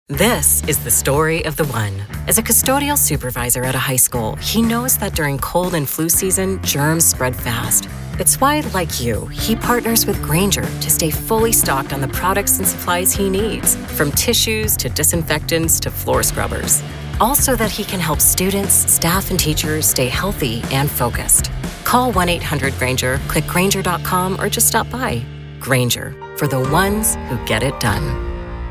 This is the story of the one. As a custodial supervisor at a high school, he knows that during cold and flu season, germs spread fast. It's why, like you, he partners with Grainger to stay fully stocked on the products and supplies he needs, from tissues to disinfectants to floor scrubbers. All so that he can help students, staff, and teachers stay healthy and focused. Call 1-800-GRAINGER, click Grainger.com, or just stop by. Grainger, for the ones who get it done.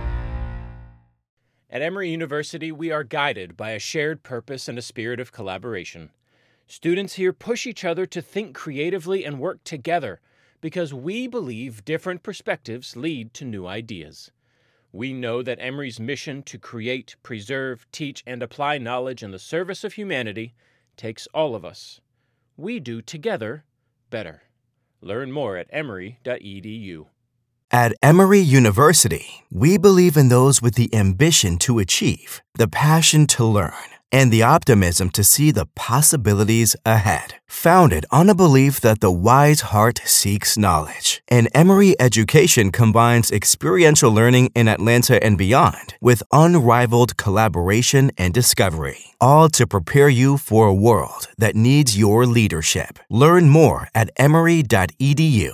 At Emory University, we are guided by a shared purpose and a spirit of collaboration. Students here push each other to think creatively and work together because we believe different perspectives lead to new ideas. We know that Emory's mission to create, preserve, teach, and apply knowledge in the service of humanity takes all of us. We do together better. Learn more at emory.edu. At Emory University, we believe in those with the ambition to achieve, the passion to learn, and the optimism to see the possibilities ahead. Founded on a belief that the wise heart seeks knowledge, and Emory education combines experiential learning in Atlanta and beyond with unrivaled collaboration and discovery, all to prepare you for a world that needs your leadership. Learn more at emory.edu.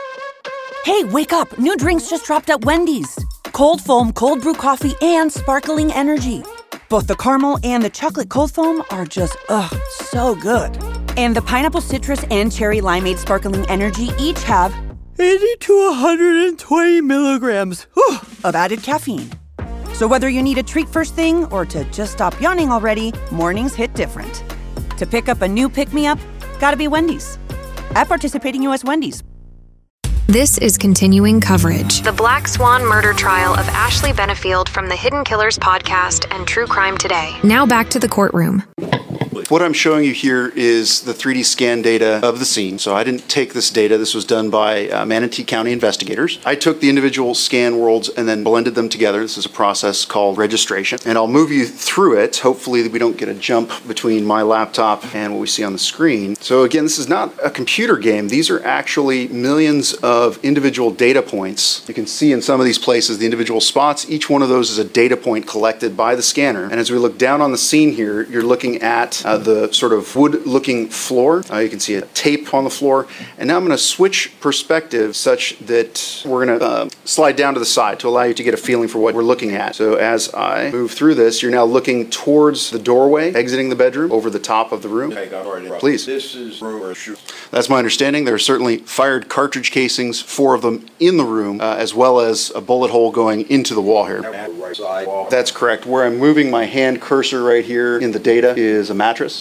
Hey, wake up! New drinks just dropped at Wendy's. Cold foam, cold brew coffee, and sparkling energy. Both the caramel and the chocolate cold foam are just, so good. And the pineapple citrus and cherry limeade sparkling energy each have 80 to 120 milligrams of added caffeine. So whether you need a treat first thing or to just stop yawning already, mornings hit different. To pick up a new pick-me-up, gotta be Wendy's. At participating U.S. Wendy's. This is continuing coverage. The Black Swan murder trial of Ashley Benefield from the Hidden Killers podcast and True Crime Today. Now back to the courtroom. What I'm showing you here is the 3D scan data of the scene. So I didn't take this data. This was done by Manatee County investigators. I took the individual scan worlds and then blended them together. This is a process called registration. And I'll move you through it. Hopefully we don't get a jump between my laptop and what we see on the screen. So again, this is not a computer game. These are actually millions of individual data points. You can see in some of these places the individual spots. Each one of those is a data point collected by the scanner. And as we look down on the scene here, you're looking at the sort of wood-looking floor. You can see a tape on the floor. And now I'm going to switch perspective such that we're going to slide down to the side to allow you to get a feeling for what we're looking at. So as I move through this, you're now looking towards the doorway, exiting the bedroom, over the top of the room. Please. This is room or shoot. That's my understanding. There are certainly fired cartridge casings, 4 of them in the room, as well as a bullet hole going into the wall here. That's correct. Where I'm moving my hand cursor right here in the data is a mattress.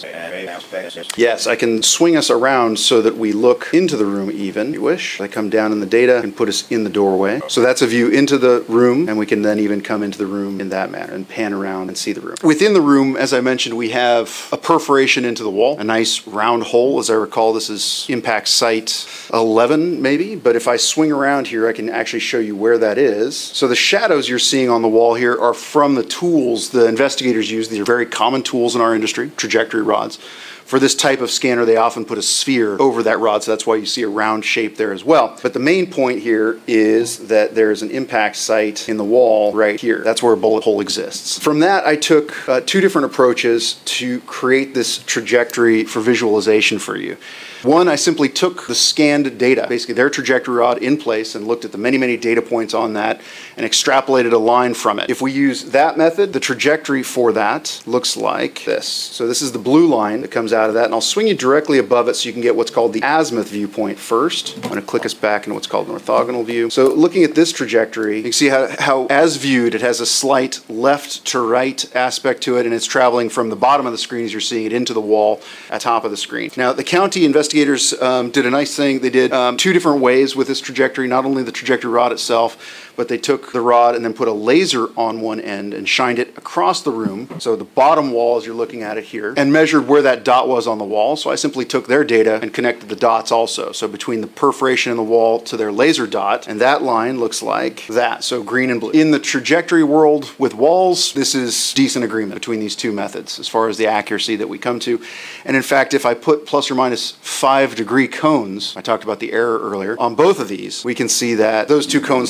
Yes, I can swing us around so that we look into the room even, if you wish. I come down in the data and put us in the doorway. So that's a view into the room, and we can then even come into the room in that manner and pan around and see the room. Within the room, as I mentioned, we have a perforation into the wall, a nice round hole. As I recall, this is impact site 11 maybe, but if I swing around here, I can actually show you where that is. So the shadows you're seeing on the wall here are from the tools the investigators use. These are very common tools in our industry, trajectory rods. For this type of scanner, they often put a sphere over that rod, so that's why you see a round shape there as well. But the main point here is that there's an impact site in the wall right here. That's where a bullet hole exists. From that, I took 2 different approaches to create this trajectory for visualization for you. One, I simply took the scanned data, basically their trajectory rod in place, and looked at the many, many data points on that and extrapolated a line from it. If we use that method, the trajectory for that looks like this. So this is the blue line that comes out of that, and I'll swing you directly above it so you can get what's called the azimuth viewpoint first. I'm going to click us back into what's called an orthogonal view. So looking at this trajectory, you can see how as viewed, it has a slight left to right aspect to it, and it's traveling from the bottom of the screen as you're seeing it into the wall at top of the screen. Now, the county investigators did a nice thing. They did 2 different ways with this trajectory, not only the trajectory rod itself, but they took the rod and then put a laser on one end and shined it across the room, so the bottom wall as you're looking at it here, and measured where that dot was on the wall. So I simply took their data and connected the dots also. So between the perforation in the wall to their laser dot, and that line looks like that, so green and blue. In the trajectory world with walls, this is decent agreement between these 2 methods as far as the accuracy that we come to. And in fact, if I put plus or minus 5-degree cones, I talked about the error earlier, on both of these, we can see that those 2 cones look like that.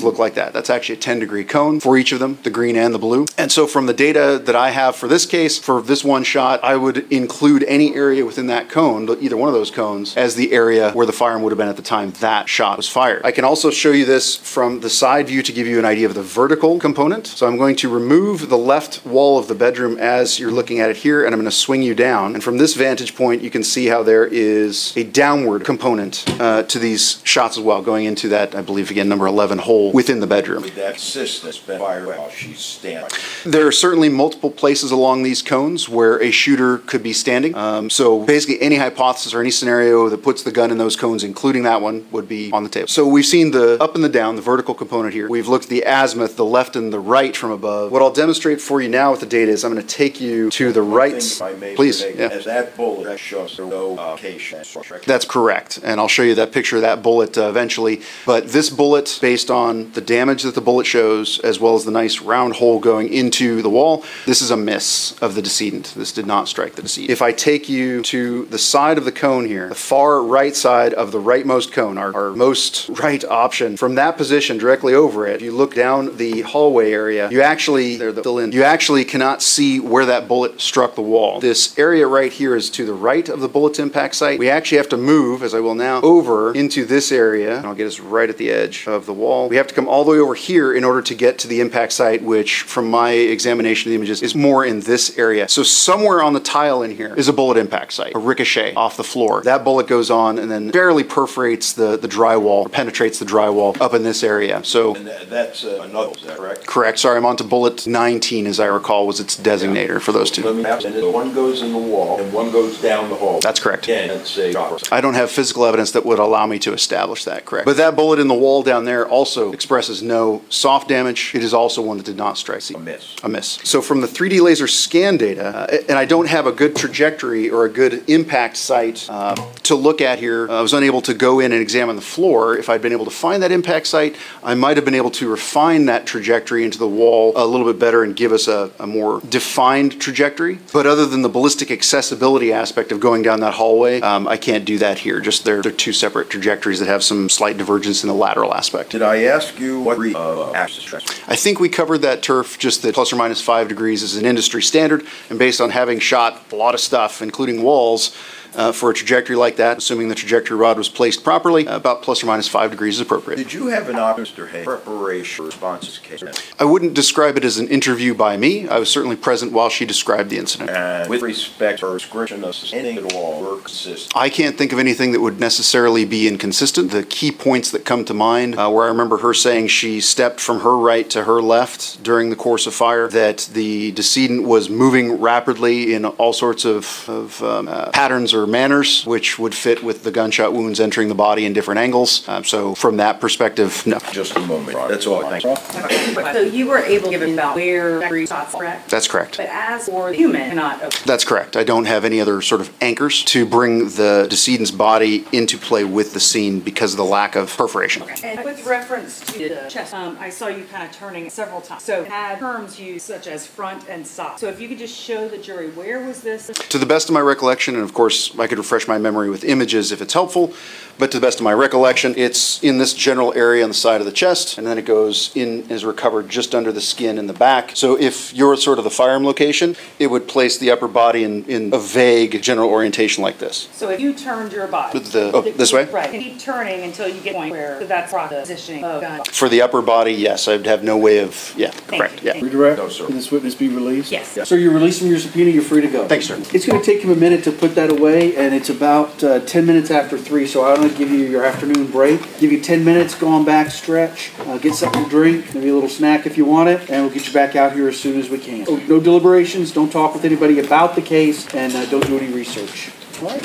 that. That's actually a 10-degree cone for each of them, the green and the blue. And so from the data that I have for this case, for this one shot, I would include any area within that cone, either one of those cones, as the area where the firearm would have been at the time that shot was fired. I can also show you this from the side view to give you an idea of the vertical component. So I'm going to remove the left wall of the bedroom as you're looking at it here, and I'm going to swing you down. And from this vantage point, you can see how there is a downward component to these shots as well, going into that, I believe, again, number 11 hole within the bedroom. That assistance been fired while she's standing. There are certainly multiple places along these cones where a shooter could be standing. So basically any hypothesis or any scenario that puts the gun in those cones, including that one, would be on the table. So we've seen the up and the down, the vertical component here. We've looked at the azimuth, the left and the right from above. What I'll demonstrate for you now with the data is I'm going to take you to the right. Please. Yeah. As that bullet shows no location. That's correct. And I'll show you that picture of that bullet eventually. But this bullet, based on the damage that the bullet shows, as well as the nice round hole going into the wall, this is a miss of the decedent. This did not strike the decedent. If I take you to the side of the cone here, the far right side of the rightmost cone, our most right option, from that position directly over it, if you look down the hallway area, you actually, you actually cannot see where that bullet struck the wall. This area right here is to the right of the bullet's impact site. We actually have to move, as I will now, over into this area, and I'll get us right at the edge of the wall. We have to come all the way over here in order to get to the impact site, which from my examination of the images is more in this area. So somewhere on the tile in here is a bullet impact site, a ricochet off the floor. That bullet goes on and then barely perforates the drywall, or penetrates the drywall up in this area. So and that's another, is that correct? Correct. Sorry, I'm on to bullet 19, as I recall, was its designator for those two. And one goes in the wall and one goes down the hall. That's correct. Again, that's a shot. I don't have physical evidence that would allow me to establish that, correct. But that bullet in the wall down there also expresses no soft damage. It is also one that did not strike. A miss. A miss. So from the 3D laser scan data, and I don't have a good trajectory or a good impact site to look at here, I was unable to go in and examine the floor. If I'd been able to find that impact site, I might have been able to refine that trajectory into the wall a little bit better and give us a more defined trajectory. But other than the ballistic accessibility aspect of going down that hallway, I can't do that here. Just they're two separate trajectories that have some slight divergence in the lateral aspect. Did I ask you what degree of axis stress? I think we covered that turf, just that plus or minus 5 degrees is an industry standard, and based on having shot a lot of stuff, including walls, for a trajectory like that, assuming the trajectory rod was placed properly, about plus or minus 5 degrees is appropriate. Did you have an Mr. Hay preparation responses case? I wouldn't describe it as an interview by me. I was certainly present while she described the incident. And with respect to her description of anything at all were consistent? I can't think of anything that would necessarily be inconsistent. The key points that come to mind, where I remember her saying she stepped from her right to her left during the course of fire, that the decedent was moving rapidly in all sorts of patterns or manners, which would fit with the gunshot wounds entering the body in different angles. So from that perspective, no. Just a moment. That's all. Thank you. So you were able to give about where every shot's correct? That's correct. But as for the human, cannot. That's correct. I don't have any other sort of anchors to bring the decedent's body into play with the scene because of the lack of perforation. Okay. And with reference to the chest, I saw you kind of turning it several times. So it had terms used such as front and side. So if you could just show the jury, where was this? To the best of my recollection, and of course I could refresh my memory with images if it's helpful, but to the best of my recollection, it's in this general area on the side of the chest, and then it goes in and is recovered just under the skin in the back. So if you're sort of the firearm location, it would place the upper body in a vague general orientation like this. So if you turned your body this way? Right. And keep turning until you get to a point where that's the positioning of the gun. For the upper body, yes, I'd have no way of, correct, yeah. Redirect? No, sir. Can this witness be released? Yes. Sir, you're released from your subpoena. You're free to go. Thanks, sir. It's going to take him a minute to put that away, and it's about 10 minutes after 3, so I'm going to give you your afternoon break. Give you 10 minutes, go on back, stretch, get something to drink, maybe a little snack if you want it, and we'll get you back out here as soon as we can. Oh, no deliberations, don't talk with anybody about the case, and don't do any research. All right?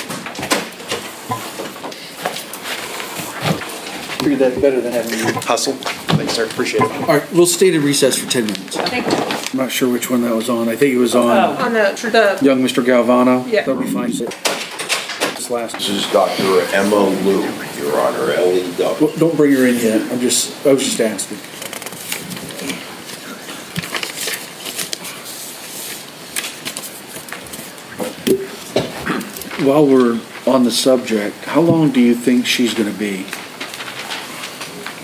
Figured that's better than having you Hustle. Thanks, sir. Appreciate it. All right, we'll stay to recess for 10 minutes. Thank you. I'm not sure which one that was on. I think it was on On the young Mr. Galvano. Yeah. That'll be fine. This last. This is Dr. Emma Liu, Your Honor, LEW. Well, don't bring her in yet. I was just asking. While we're on the subject, how long do you think she's going to be?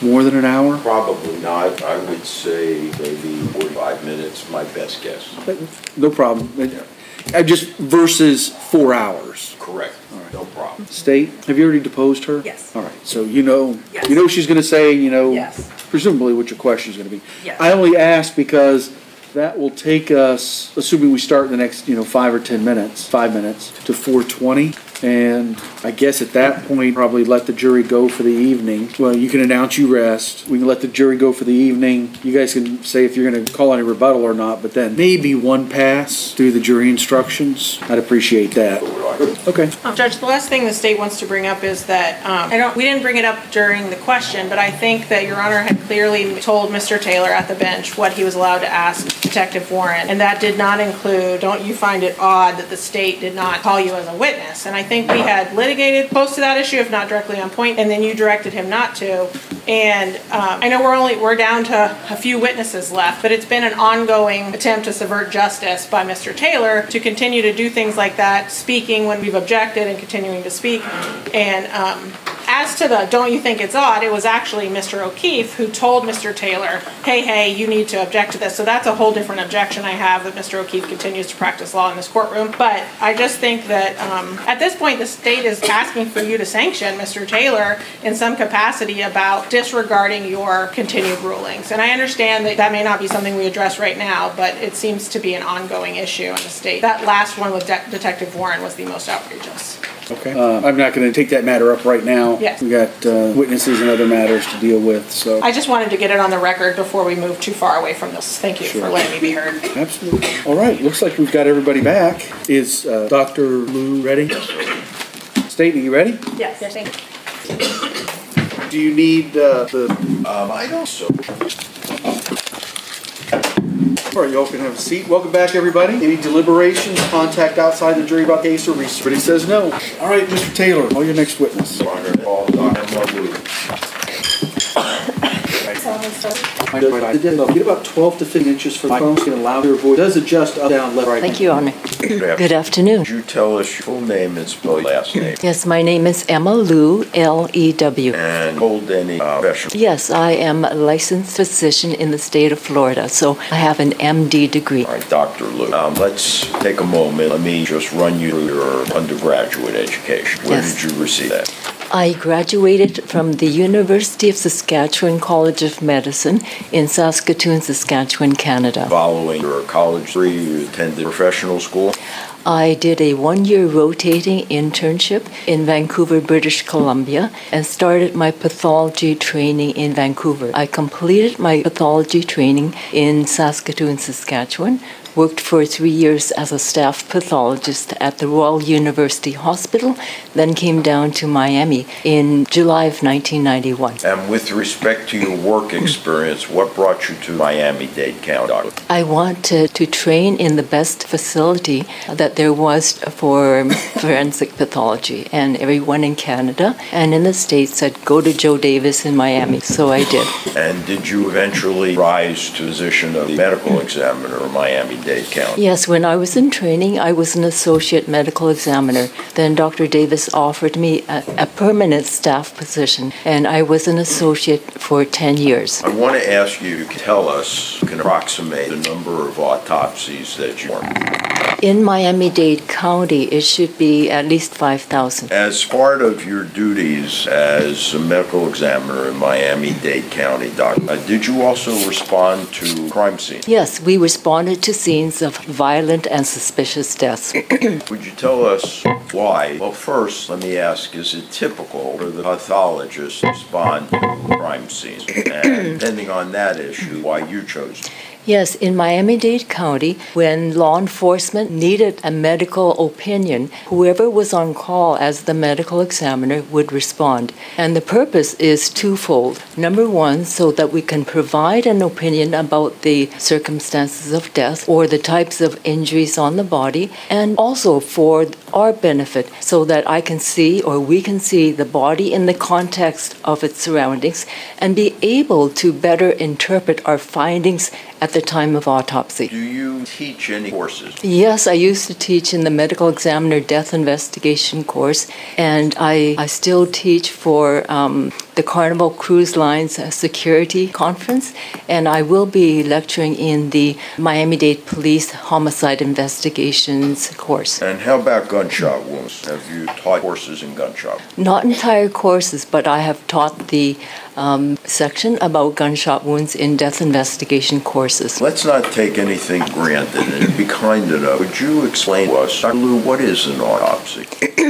More than an hour? Probably not. I would say maybe 45 minutes, my best guess. No problem. Just versus 4 hours. Correct. No problem. State, have you already deposed her? Yes. All right, so you know she's going to say, Yes. presumably what your question is going to be. Yes. I only ask because that will take us, assuming we start in the next, 5 or 10 minutes, 5 minutes, to 4:20. And I guess at that point, probably let the jury go for the evening. Well, you can announce you rest. We can let the jury go for the evening. You guys can say if you're going to call any rebuttal or not, but then maybe one pass through the jury instructions. I'd appreciate that. Okay. Judge, the last thing the state wants to bring up is that, we didn't bring it up during the question, but I think that Your Honor had clearly told Mr. Taylor at the bench what he was allowed to ask Detective Warren, and that did not include, don't you find it odd that the state did not call you as a witness? And I think we had litigated close to that issue, if not directly on point, and then you directed him not to. And I know we're down to a few witnesses left, but it's been an ongoing attempt to subvert justice by Mr. Taylor to continue to do things like that, speaking when we've objected and continuing to speak. And as to the don't you think it's odd, it was actually Mr. O'Keefe who told Mr. Taylor, hey, you need to object to this. So that's a whole different objection I have, that Mr. O'Keefe continues to practice law in this courtroom. But I just think that at this point the state is asking for you to sanction Mr. Taylor in some capacity about disregarding your continued rulings. And I understand that that may not be something we address right now, but it seems to be an ongoing issue in the state. That last one with Detective Warren was the most outrageous. Okay. I'm not going to take that matter up right now. Yes. We got witnesses and other matters to deal with, so. I just wanted to get it on the record before we move too far away from this. Thank you for letting me be heard. Absolutely. All right, looks like we've got everybody back. Is Dr. Liu ready? State, are you ready? Yes, thank you. Do you need I don't so. All right, you all can have a seat. Welcome back, everybody. Any deliberations, contact outside the jury about case or research? Everybody says no. All right, Mr. Taylor, call your next witness. Get about 12 to 15 inches from the phone. You can allow your voice. It does adjust up, down, left, right. Thank you, Your Honor. Good afternoon. Could you tell us your full name and spell your last name? Yes, my name is Emma Liu, L-E-W. And hold any profession? Yes, I am a licensed physician in the state of Florida, so I have an MD degree. All right, Dr. Liu. Let's take a moment. Let me just run you through your undergraduate education. Where did you receive that? I graduated from the University of Saskatchewan College of Medicine in Saskatoon, Saskatchewan, Canada. Following your college degree, you attended professional school? I did a one-year rotating internship in Vancouver, British Columbia, and started my pathology training in Vancouver. I completed my pathology training in Saskatoon, Saskatchewan, worked for 3 years as a staff pathologist at the Royal University Hospital, then came down to Miami in July of 1991. And with respect to your work experience, what brought you to Miami-Dade County? I wanted to train in the best facility that there was for forensic pathology, and everyone in Canada and in the States said, go to Joe Davis in Miami, so I did. And did you eventually rise to the position of the medical examiner in Miami-Dade County? Yes, when I was in training, I was an associate medical examiner. Then Dr. Davis offered me a permanent staff position, and I was an associate for 10 years. I want to ask you to tell us, you can approximate the number of autopsies that you performed. In Miami-Dade County, it should be at least 5,000. As part of your duties as a medical examiner in Miami-Dade County, Doctor, did you also respond to crime scenes? Yes, we responded to scenes of violent and suspicious deaths. Would you tell us why? Well, first, let me ask, is it typical for the pathologist to respond to crime scenes? And depending on that issue, why you chose? Yes, in Miami-Dade County, when law enforcement needed a medical opinion, whoever was on call as the medical examiner would respond. And the purpose is twofold. Number one, so that we can provide an opinion about the circumstances of death or the types of injuries on the body, and also for our benefit, so that I can see, or we can see, the body in the context of its surroundings and be able to better interpret our findings at the time of autopsy. Do you teach any courses? Yes, I used to teach in the medical examiner death investigation course, and I still teach for the Carnival Cruise Line's security conference, and I will be lecturing in the Miami-Dade Police Homicide Investigations course. And how about gunshot wounds? Have you taught courses in gunshot wounds? Not entire courses, but I have taught the section about gunshot wounds in death investigation courses. Let's not take anything for granted and be kind enough. Would you explain to us, Dr. Liu, what is an autopsy?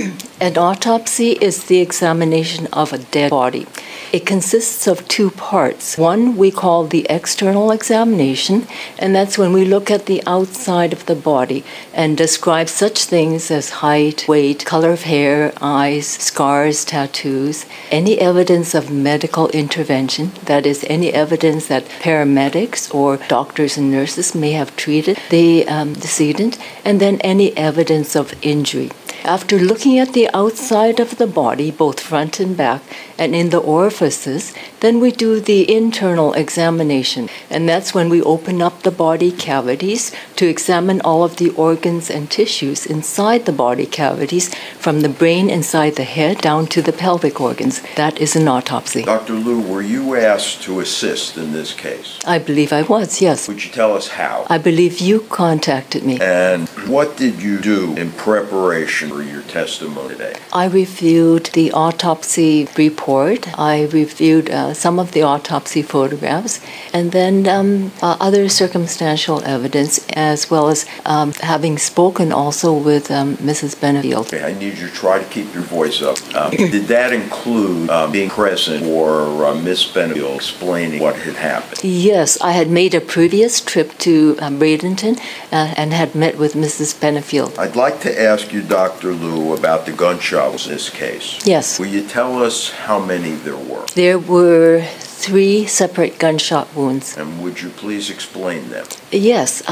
An autopsy is the examination of a dead body. It consists of two parts. One we call the external examination, and that's when we look at the outside of the body and describe such things as height, weight, color of hair, eyes, scars, tattoos, any evidence of medical intervention, that is, any evidence that paramedics or doctors and nurses may have treated the decedent, and then any evidence of injury. After looking at the outside of the body, both front and back, and in the orifices, then we do the internal examination, and that's when we open up the body cavities to examine all of the organs and tissues inside the body cavities, from the brain inside the head down to the pelvic organs. That is an autopsy. Dr. Liu, were you asked to assist in this case? I believe I was, yes. Would you tell us how? I believe you contacted me. And what did you do in preparation for your testimony today? I reviewed the autopsy report. I reviewed some of the autopsy photographs, and then other circumstantial evidence, as well as having spoken also with Mrs. Benefield. Okay, I need you to try to keep your voice up. Did that include being present or Miss Benefield explaining what had happened? Yes, I had made a previous trip to Bradenton and had met with Mrs. Benefield. I'd like to ask you, Dr. Liu, about the gunshots in this case. Yes. Will you tell us how many there were? There were 3 separate gunshot wounds. And would you please explain them? Yes.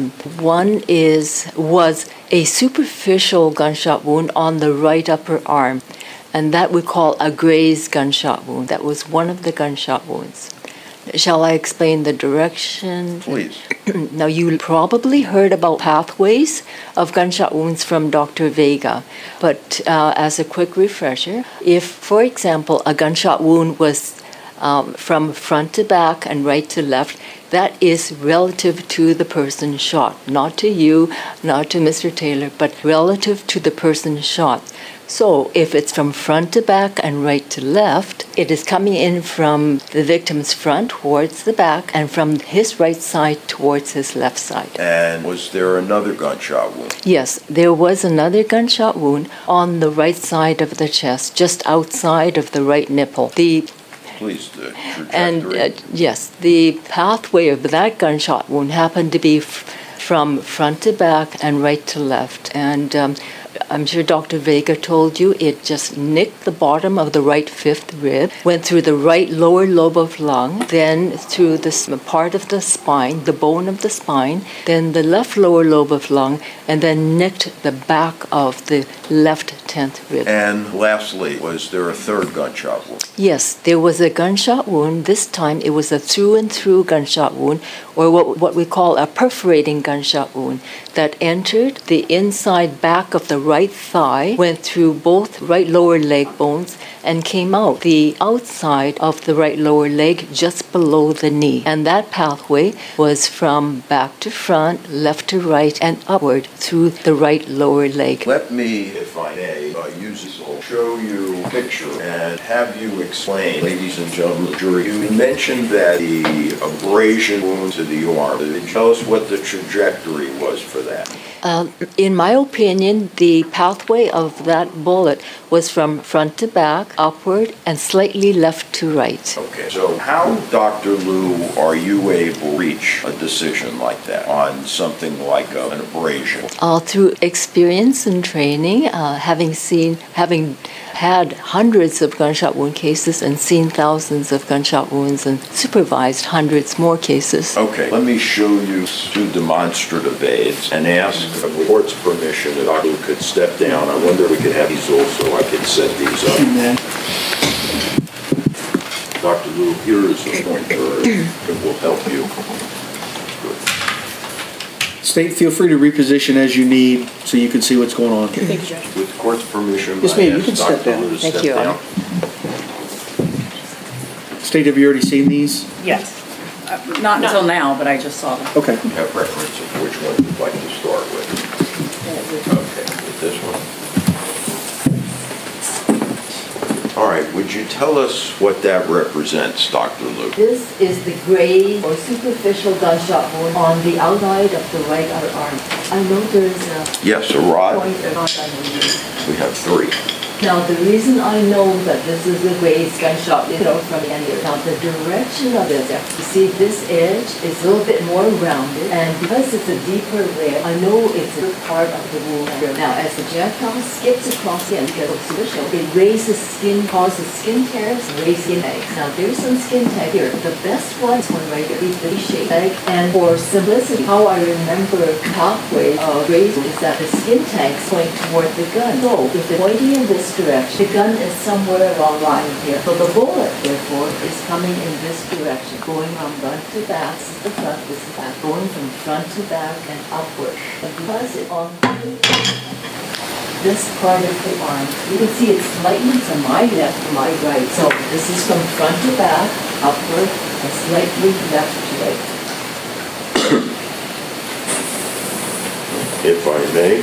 One was a superficial gunshot wound on the right upper arm, and that we call a grazed gunshot wound. That was one of the gunshot wounds. Shall I explain the direction? Please. Now, you probably heard about pathways of gunshot wounds from Dr. Vega, but as a quick refresher, if, for example, a gunshot wound was from front to back and right to left, that is relative to the person shot, not to you, not to Mr. Taylor, but relative to the person shot. So if it's from front to back and right to left, it is coming in from the victim's front towards the back and from his right side towards his left side. And was there another gunshot wound? Yes, there was another gunshot wound on the right side of the chest, just outside of the right nipple. Please, the trajectory. And yes, the pathway of that gunshot wound happened to be from front to back and right to left. And I'm sure Dr. Vega told you it just nicked the bottom of the right fifth rib, went through the right lower lobe of lung, then through this part of the spine, the bone of the spine, then the left lower lobe of lung, and then nicked the back of the left 10th rib. And lastly, was there a third gunshot wound? Yes, there was a gunshot wound. This time it was a through-and-through gunshot wound, or what we call a perforating gunshot wound, that entered the inside back of the right thigh, went through both right lower leg bones, and came out the outside of the right lower leg just below the knee. And that pathway was from back to front, left to right, and upward through the right lower leg. Let me, if I may, use this to show you a picture and have you explain, ladies and gentlemen of the jury, you mentioned that the abrasion wound to the arm. Tell us what the trajectory was for that. In my opinion, the pathway of that bullet was from front to back, upward, and slightly left to right. Okay, so how, Dr. Liu, are you able to reach a decision like that on something like an abrasion? Through experience and training, having had hundreds of gunshot wound cases and seen thousands of gunshot wounds and supervised hundreds more cases. Okay, let me show you 2 demonstrative aids and ask the court's permission that Dr. Liu could step down. I wonder if we could have these also. I could set these up. Dr. Liu, here is a pointer that will help you. State, feel free to reposition as you need so you can see what's going on. Thank you, Judge. With the court's permission, Yes, ma'am, you can step down. Liu to Thank step you. down. State, have you already seen these? Yes. Not until now, but I just saw them. Okay. You have reference of which one you'd like to start with. Okay, with this one. All right, would you tell us what that represents, Dr. Luke? This is the gray or superficial gunshot wound on the outside of the right outer arm. I know there's a Yes, a rod. point of on We have 3. Now, the reason I know that this is a raised gunshot is from the end here. Now, the direction of it, you see this edge is a little bit more rounded, and because it's a deeper red, I know it's a part of the wound. Now, as the projectile skips across the end, because it's superficial, it raises skin, causes skin tears, raises skin tags. Now, there's some skin tag here. The best one is one right here, the shape tag. And for simplicity, how I remember pathway of raising is that the skin tags point toward the gun. So, if it's pointing in this direction, the gun is somewhere along line here. So the bullet, therefore, is coming in this direction, going from front to back. This is the front, this is back, going from front to back and upward. And because it's on this part of the arm, you can see it's slightly to my left, to my right. So this is from front to back, upward, and slightly left to right. If I may.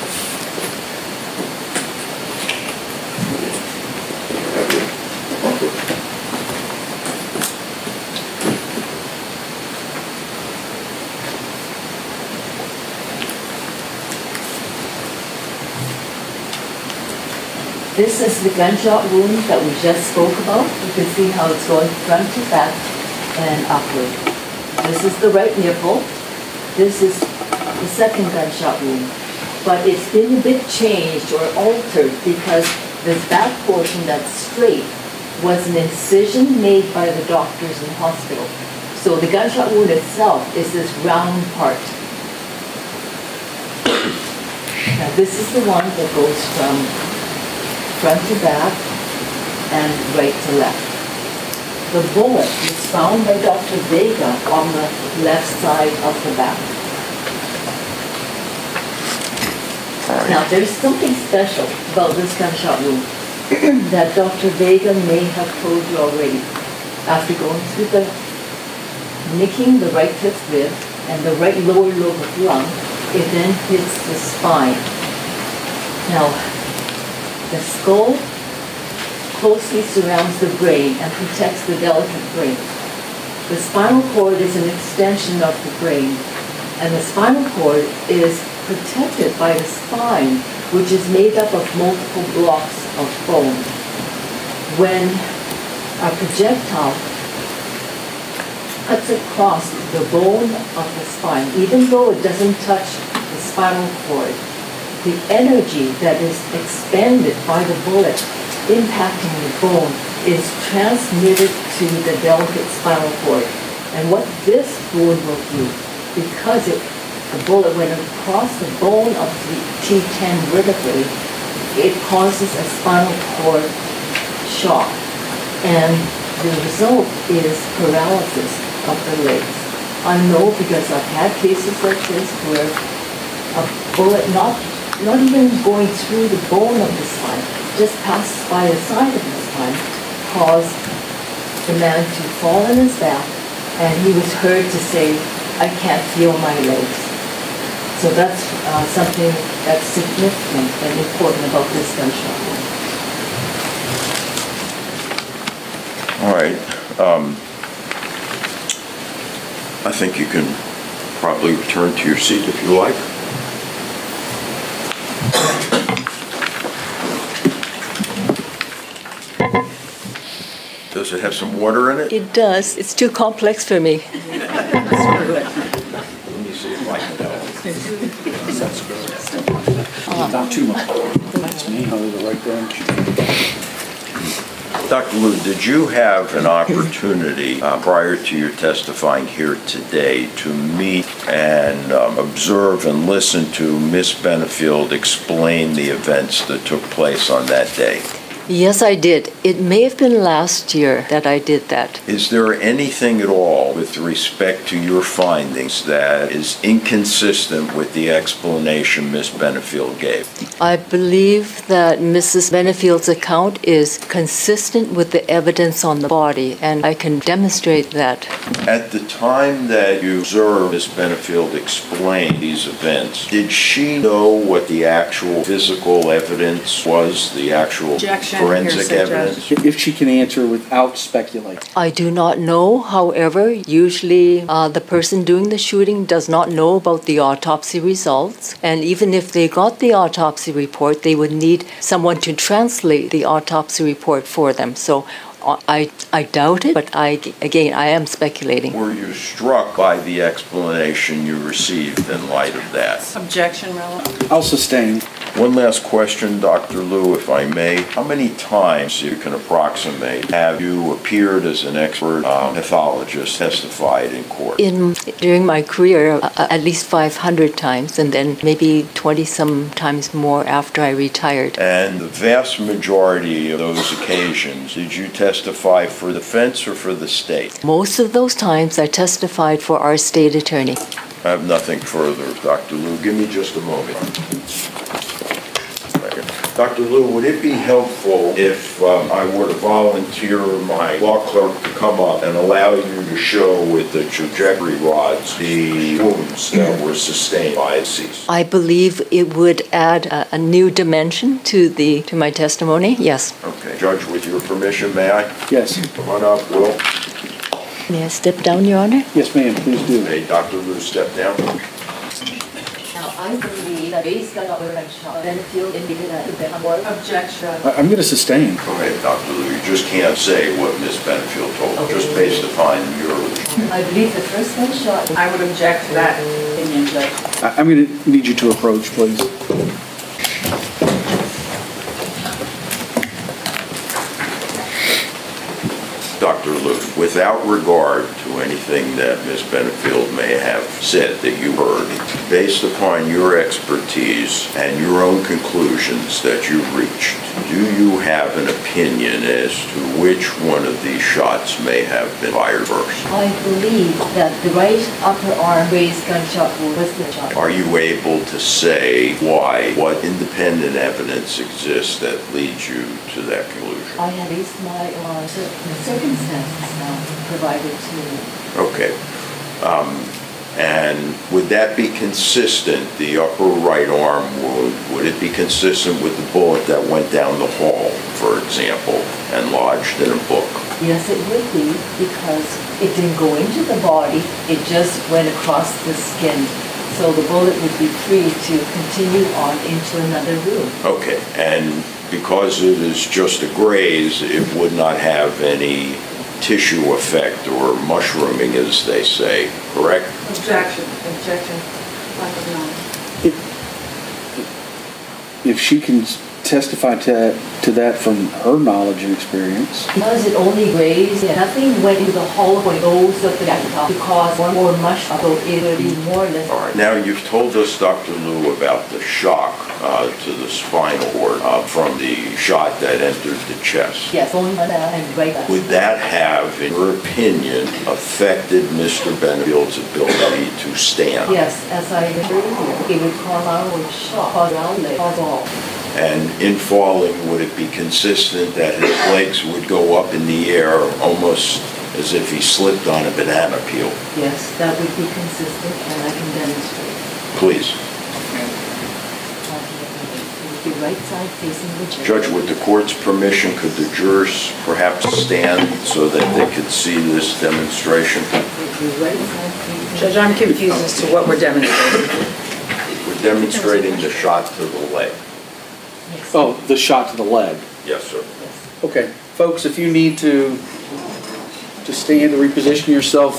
This is the gunshot wound that we just spoke about. You can see how it's going front to back and upward. This is the right nipple. This is the second gunshot wound. But it's been a bit changed or altered because this back portion that's straight was an incision made by the doctors in the hospital. So the gunshot wound itself is this round part. Now this is the one that goes from front to back and right to left. The bullet was found by Dr. Vega on the left side of the back. Now there's something special about this gunshot wound that Dr. Vega may have told you already. After going through the nicking the right fifth rib and the right lower lobe of lung, it then hits the spine. Now, the skull closely surrounds the brain and protects the delicate brain. The spinal cord is an extension of the brain, and the spinal cord is protected by the spine, which is made up of multiple blocks of bone. When a projectile cuts across the bone of the spine, even though it doesn't touch the spinal cord, the energy that is expended by the bullet impacting the bone is transmitted to the delicate spinal cord. And what this wound will do, because the bullet went across the bone of the T10 vertebrae, it causes a spinal cord shock. And the result is paralysis of the legs. I know because I've had cases like this where a bullet not even going through the bone of the spine, just passes by the side of the spine, caused the man to fall on his back, and he was heard to say, "I can't feel my legs." So that's something that's significant and important about this gunshot wound. All right. I think you can probably return to your seat if you like. Does it have some water in it? It does. It's too complex for me. Let me see if I can help. That's good. Not too much. That's me. The right branch. Dr. Liu, did you have an opportunity prior to your testifying here today to meet and observe and listen to Ms. Benefield explain the events that took place on that day? Yes, I did. It may have been last year that I did that. Is there anything at all with respect to your findings that is inconsistent with the explanation Ms. Benefield gave? I believe that Mrs. Benefield's account is consistent with the evidence on the body, and I can demonstrate that. At the time that you observed Ms. Benefield explain these events, did she know what the actual physical evidence was, the actual forensic evidence? If she can answer without speculating. I do not know. However, usually the person doing the shooting does not know about the autopsy results. And even if they got the autopsy report, they would need someone to translate the autopsy report for them. So I doubt it, but I am speculating. Were you struck by the explanation you received in light of that? Objection, relevant. I'll sustain. One last question, Dr. Liu, if I may. How many times, you can approximate, have you appeared as an expert pathologist, testified in court? During my career, at least 500 times, and then maybe 20-some times more after I retired. And the vast majority of those occasions, did you testify for the defense or for the state? Most of those times I testified for our state attorney. I have nothing further, Dr. Liu. Give me just a moment. Dr. Liu, would it be helpful if I were to volunteer my law clerk to come up and allow you to show with the trajectory rods the wounds that were sustained by deceased? I believe it would add a new dimension to my testimony. Yes. Okay. Judge, with your permission, may I? Yes. Come on up, Will. May I step down, Your Honor? Yes, ma'am. Please do. May Dr. Liu step down? I believe that based on our Benefield indicated objection. I'm going to sustain. Go ahead, Dr. Liu. You just can't say what Ms. Benefield told you, just based upon your... I believe the first one shot. I would object to that opinion, Judge. I'm going to need you to approach, please. Dr. Liu, without regard to anything that Ms. Benefield may have said that you heard, based upon your expertise and your own conclusions that you reached, do you have an opinion as to which one of these shots may have been fired first? I believe that the right upper arm raised gunshot was the shot. Are you able to say why? What independent evidence exists that leads you to that conclusion? I have based my circumstances now provided to me. Okay. And would that be consistent, the upper right arm wound, would it be consistent with the bullet that went down the hall, for example, and lodged in a book? Yes, it would be, because it didn't go into the body, it just went across the skin. So the bullet would be free to continue on into another room. Okay, and because it is just a graze, it would not have any tissue effect or mushrooming, as they say, correct? Objection. If she can testify to that from her knowledge and experience. Because it only grazed, nothing went into the hollow or nose of the laptop to cause more mushroom, so it would be more or less. All right, now you've told us, Dr. Liu, about the shock to the spinal cord from the shot that entered the chest. Yes, only one and right up. Would that have, in your opinion, affected Mr. Benefield's ability to stand? Yes, as I referred earlier, it would cause our shock, cause outlet, cause all. And in falling, would it be consistent that his legs would go up in the air almost as if he slipped on a banana peel? Yes, that would be consistent, and I can demonstrate. Please. The right side facing the judge. Judge, with the court's permission, could the jurors perhaps stand so that they could see this demonstration? Judge, I'm confused as to what we're demonstrating. We're demonstrating the shot to the leg. Oh, the shot to the leg. Yes, sir. Okay, folks, if you need to stand to reposition yourself.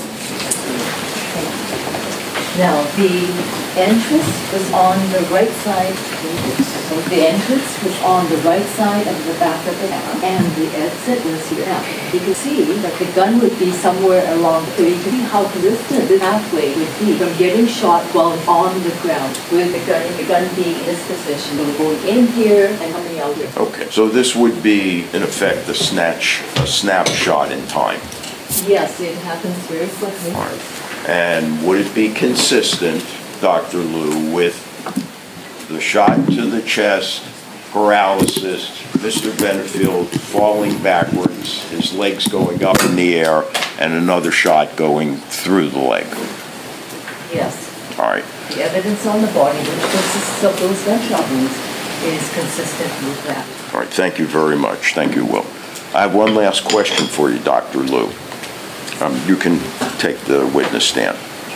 Now, the entrance was on the right side. So the entrance was on the right side of the back of the car, and the exit was here. Now, you can see that the gun would be somewhere along, so you can see how distant the pathway would be from getting shot while on the ground, with the gun being in this position. So going in here and coming elder. Okay, so this would be, in effect, a snapshot in time. Yes, it happens very quickly. All right. And would it be consistent, Dr. Liu, with the shot to the chest, paralysis, Mr. Benefield falling backwards, his legs going up in the air, and another shot going through the leg? Yes. All right. The evidence on the body, which consists of those gunshot wounds, is consistent with that. All right, thank you very much. Thank you, Will. I have one last question for you, Dr. Liu. You can take the witness stand.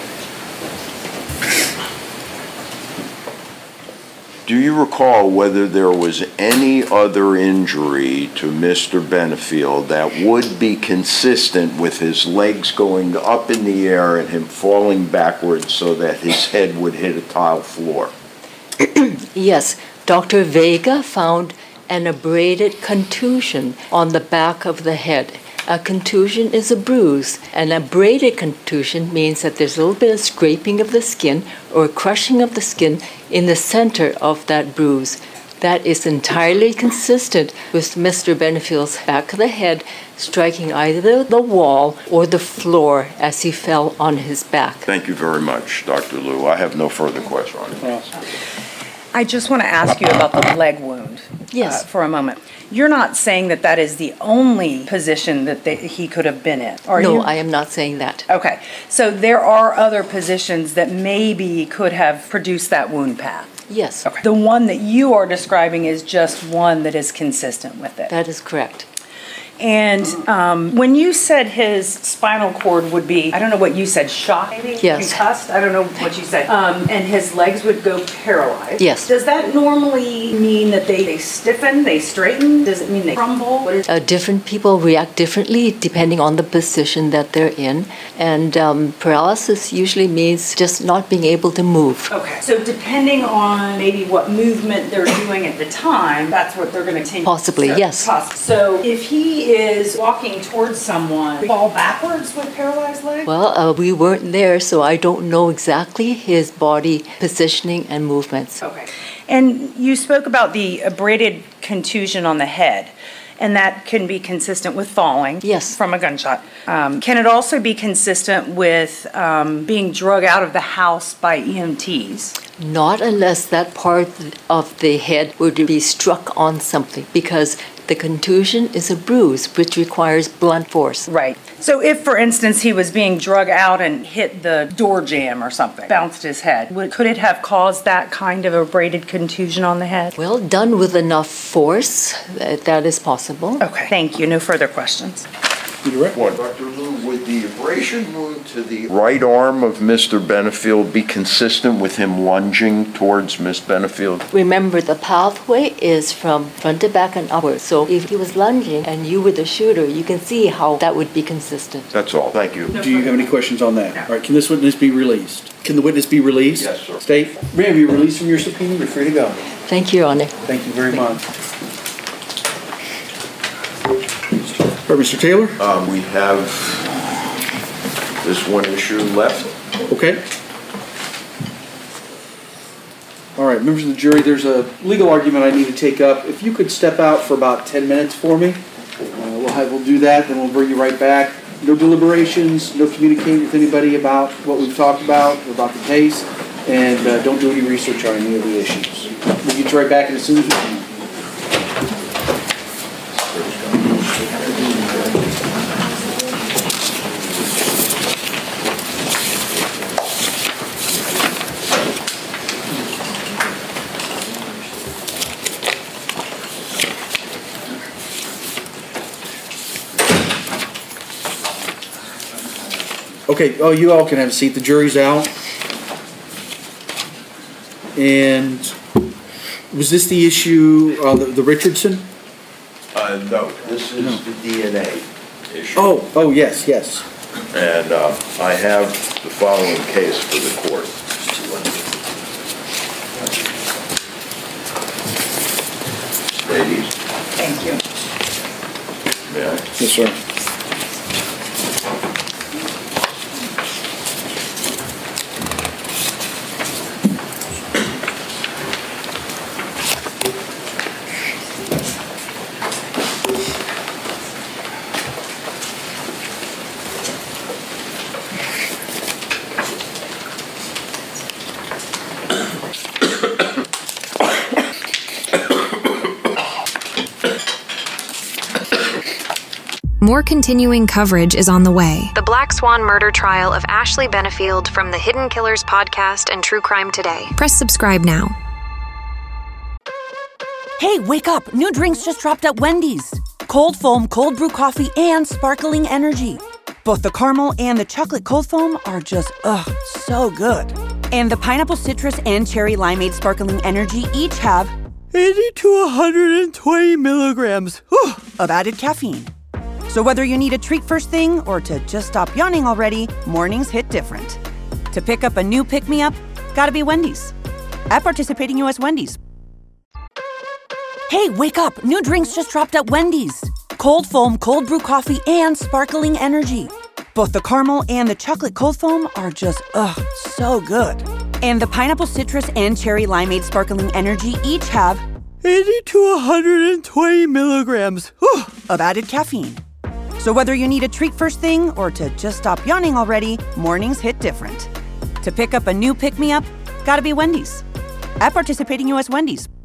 Do you recall whether there was any other injury to Mr. Benefield that would be consistent with his legs going up in the air and him falling backwards so that his head would hit a tile floor? Yes, Dr. Vega found an abraded contusion on the back of the head. A contusion is a bruise. An abraded contusion means that there's a little bit of scraping of the skin or crushing of the skin in the center of that bruise. That is entirely consistent with Mr. Benefield's back of the head striking either the wall or the floor as he fell on his back. Thank you very much, Dr. Liu. I have no further questions. I just want to ask you about the leg wound. Yes. For a moment. You're not saying that that is the only position that he could have been in, are you? No, I am not saying that. Okay. So there are other positions that maybe could have produced that wound path? Yes. Okay. The one that you are describing is just one that is consistent with it? That is correct. And when you said his spinal cord would be, I don't know what you said, shocked maybe? Yes. Concussed? I don't know what you said. And his legs would go paralyzed. Yes. Does that normally mean that they stiffen, they straighten? Does it mean they crumble? What is different people react differently depending on the position that they're in. And paralysis usually means just not being able to move. Okay. So depending on maybe what movement they're doing at the time, that's what they're going to continue. Possibly, yes. So if he is walking towards someone, fall backwards with paralyzed legs? Well, we weren't there, so I don't know exactly his body positioning and movements. Okay. And you spoke about the abraded contusion on the head, and that can be consistent with falling from a gunshot. Can it also be consistent with being drug out of the house by EMTs? Not unless that part of the head would be struck on something, because the contusion is a bruise which requires blunt force. Right. So if, for instance, he was being drug out and hit the door jamb or something, bounced his head, could it have caused that kind of abraded contusion on the head? Well, done with enough force, that is possible. Okay. Thank you. No further questions. Dr. Liu, would the abrasion wound to the right arm of Mr. Benefield be consistent with him lunging towards Miss Benefield? Remember, the pathway is from front to back and upward. So if he was lunging and you were the shooter, you can see how that would be consistent. That's all. Thank you. Do you have any questions on that? All right, can this witness be released? Can the witness be released? Yes, sir. State, ma'am, you're released from your subpoena. You're free to go. Thank you, Your Honor. Thank you very much. All right, Mr. Taylor? We have this one issue left. Okay. All right, members of the jury, there's a legal argument I need to take up. If you could step out for about 10 minutes for me, we'll do that, then we'll bring you right back. No deliberations, no communicating with anybody about what we've talked about the case, and don't do any research on any of the issues. We'll get you right back in as soon as we can. Okay, you all can have a seat. The jury's out. And was this the issue, the Richardson? No, this is the DNA issue. Oh, yes. And I have the following case for the court. Ladies. Thank you. May I? Yes, sir. More continuing coverage is on the way. The Black Swan murder trial of Ashley Benefield from the Hidden Killers podcast and True Crime Today. Press subscribe now. Hey, wake up! New drinks just dropped at Wendy's. Cold foam, cold brew coffee, and sparkling energy. Both the caramel and the chocolate cold foam are just, so good. And the pineapple citrus and cherry limeade sparkling energy each have 80 to 120 milligrams of added caffeine. So whether you need a treat first thing or to just stop yawning already, mornings hit different. To pick up a new pick-me-up, gotta be Wendy's. At participating U.S. Wendy's. Hey, wake up! New drinks just dropped at Wendy's. Cold foam, cold brew coffee, and sparkling energy. Both the caramel and the chocolate cold foam are just, so good. And the pineapple citrus and cherry limeade sparkling energy each have 80 to 120 milligrams of added caffeine. So whether you need a treat first thing or to just stop yawning already, mornings hit different. To pick up a new pick-me-up, gotta be Wendy's. At participating U.S. Wendy's.